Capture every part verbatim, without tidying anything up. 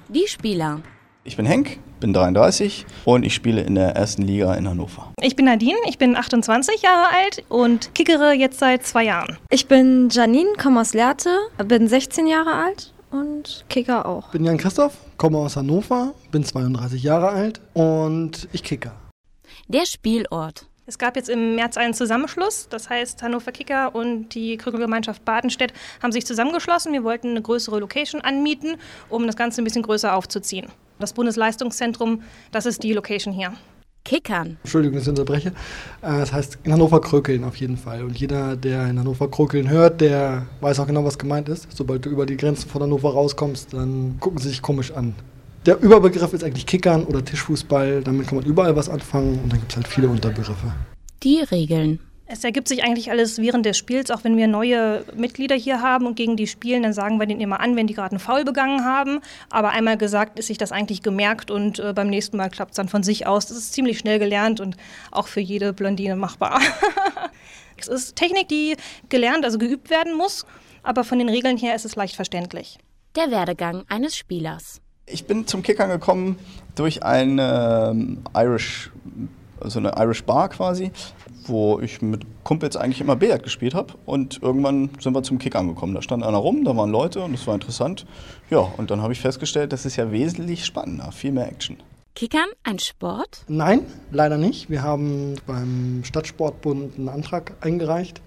Die Spieler. Ich bin Henk, bin dreiunddreißig und ich spiele in der ersten Liga in Hannover. Ich bin Nadine, ich bin achtundzwanzig Jahre alt und kickere jetzt seit zwei Jahren. Ich bin Janine, komme aus Lehrte, bin sechzehn Jahre alt und kicker auch. Ich bin Jan Christoph, komme aus Hannover, bin zweiunddreißig Jahre alt und ich kicker. Der Spielort. Es gab jetzt im März einen Zusammenschluss, das heißt Hannover Kicker und die Krügelgemeinschaft Badenstedt haben sich zusammengeschlossen. Wir wollten eine größere Location anmieten, um das Ganze ein bisschen größer aufzuziehen. Das Bundesleistungszentrum, das ist die Location hier. Kickern. Entschuldigung, dass ich unterbreche. Das heißt in Hannover krökeln auf jeden Fall. Und jeder, der in Hannover krökeln hört, der weiß auch genau, was gemeint ist. Sobald du über die Grenzen von Hannover rauskommst, dann gucken sie sich komisch an. Der Überbegriff ist eigentlich Kickern oder Tischfußball. Damit kann man überall was anfangen und dann gibt es halt viele Unterbegriffe. Die Regeln. Es ergibt sich eigentlich alles während des Spiels, auch wenn wir neue Mitglieder hier haben und gegen die spielen, dann sagen wir denen immer an, wenn die gerade einen Foul begangen haben. Aber einmal gesagt ist sich das eigentlich gemerkt und äh, beim nächsten Mal klappt es dann von sich aus. Das ist ziemlich schnell gelernt und auch für jede Blondine machbar. Es ist Technik, die gelernt, also geübt werden muss, aber von den Regeln her ist es leicht verständlich. Der Werdegang eines Spielers. Ich bin zum Kickern gekommen durch eine ähm, Irish, also eine Irish Bar quasi, wo ich mit Kumpels eigentlich immer Billard gespielt habe und irgendwann sind wir zum Kickern gekommen. Da stand einer rum, da waren Leute und das war interessant. Ja, und dann habe ich festgestellt, das ist ja wesentlich spannender, viel mehr Action. Kickern ein Sport? Nein, leider nicht. Wir haben beim Stadtsportbund einen Antrag eingereicht.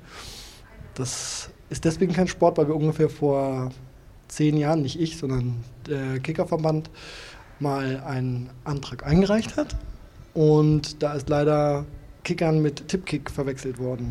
Das ist deswegen kein Sport, weil wir ungefähr vor zehn Jahren, nicht ich, sondern der Kickerverband, mal einen Antrag eingereicht hat. Und da ist leider Kickern mit Tippkick verwechselt worden.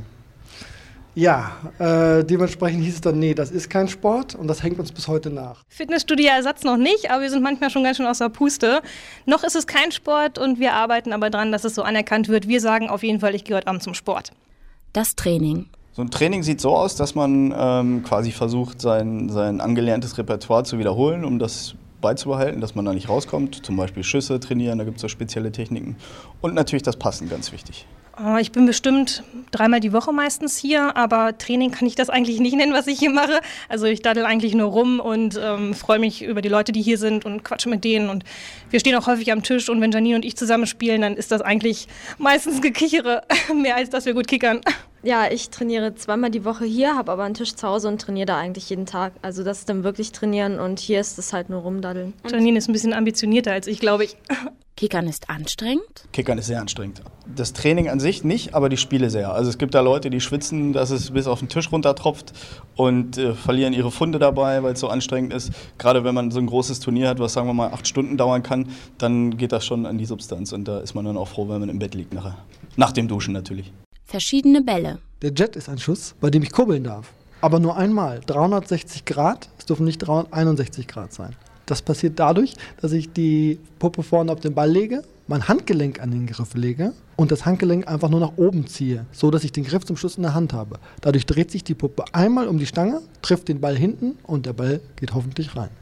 Ja, äh, dementsprechend hieß es dann, nee, das ist kein Sport und das hängt uns bis heute nach. Fitnessstudio-Ersatz noch nicht, aber wir sind manchmal schon ganz schön aus der Puste. Noch ist es kein Sport und wir arbeiten aber dran, dass es so anerkannt wird. Wir sagen auf jeden Fall, ich gehe heute Abend zum Sport. Das Training. So ein Training sieht so aus, dass man ähm, quasi versucht, sein, sein angelerntes Repertoire zu wiederholen, um das beizubehalten, dass man da nicht rauskommt. Zum Beispiel Schüsse trainieren, da gibt es so spezielle Techniken. Und natürlich das Passen, ganz wichtig. Ich bin bestimmt dreimal die Woche meistens hier, aber Training kann ich das eigentlich nicht nennen, was ich hier mache. Also ich daddel eigentlich nur rum und ähm, freue mich über die Leute, die hier sind und quatsche mit denen. Und wir stehen auch häufig am Tisch und wenn Janine und ich zusammen spielen, dann ist das eigentlich meistens Gekichere, mehr als dass wir gut kickern. Ja, ich trainiere zweimal die Woche hier, habe aber einen Tisch zu Hause und trainiere da eigentlich jeden Tag. Also das ist dann wirklich trainieren und hier ist es halt nur rumdaddeln. Und Janine ist ein bisschen ambitionierter als ich, glaube ich. Kickern ist anstrengend? Kickern ist sehr anstrengend. Das Training an sich nicht, aber die Spiele sehr. Also es gibt da Leute, die schwitzen, dass es bis auf den Tisch runtertropft und äh, verlieren ihre Funde dabei, weil es so anstrengend ist. Gerade wenn man so ein großes Turnier hat, was sagen wir mal acht Stunden dauern kann, dann geht das schon an die Substanz und da ist man dann auch froh, wenn man im Bett liegt nachher. Nach dem Duschen natürlich. Verschiedene Bälle. Der Jet ist ein Schuss, bei dem ich kurbeln darf. Aber nur einmal. dreihundertsechzig Grad, es dürfen nicht dreihunderteinundsechzig Grad sein. Das passiert dadurch, dass ich die Puppe vorne auf den Ball lege, mein Handgelenk an den Griff lege und das Handgelenk einfach nur nach oben ziehe, so dass ich den Griff zum Schuss in der Hand habe. Dadurch dreht sich die Puppe einmal um die Stange, trifft den Ball hinten und der Ball geht hoffentlich rein.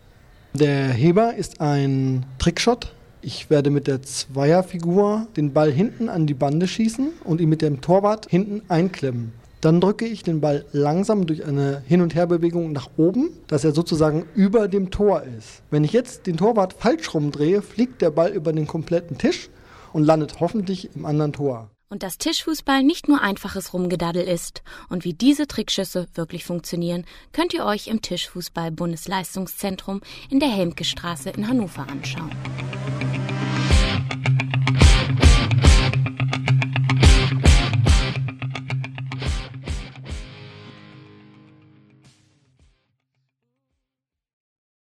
Der Heber ist ein Trickshot. Ich werde mit der Zweierfigur den Ball hinten an die Bande schießen und ihn mit dem Torwart hinten einklemmen. Dann drücke ich den Ball langsam durch eine Hin- und Herbewegung nach oben, dass er sozusagen über dem Tor ist. Wenn ich jetzt den Torwart falsch rumdrehe, fliegt der Ball über den kompletten Tisch und landet hoffentlich im anderen Tor. Und dass Tischfußball nicht nur einfaches Rumgedaddel ist und wie diese Trickschüsse wirklich funktionieren, könnt ihr euch im Tischfußball-Bundesleistungszentrum in der Helmke-Straße in Hannover anschauen.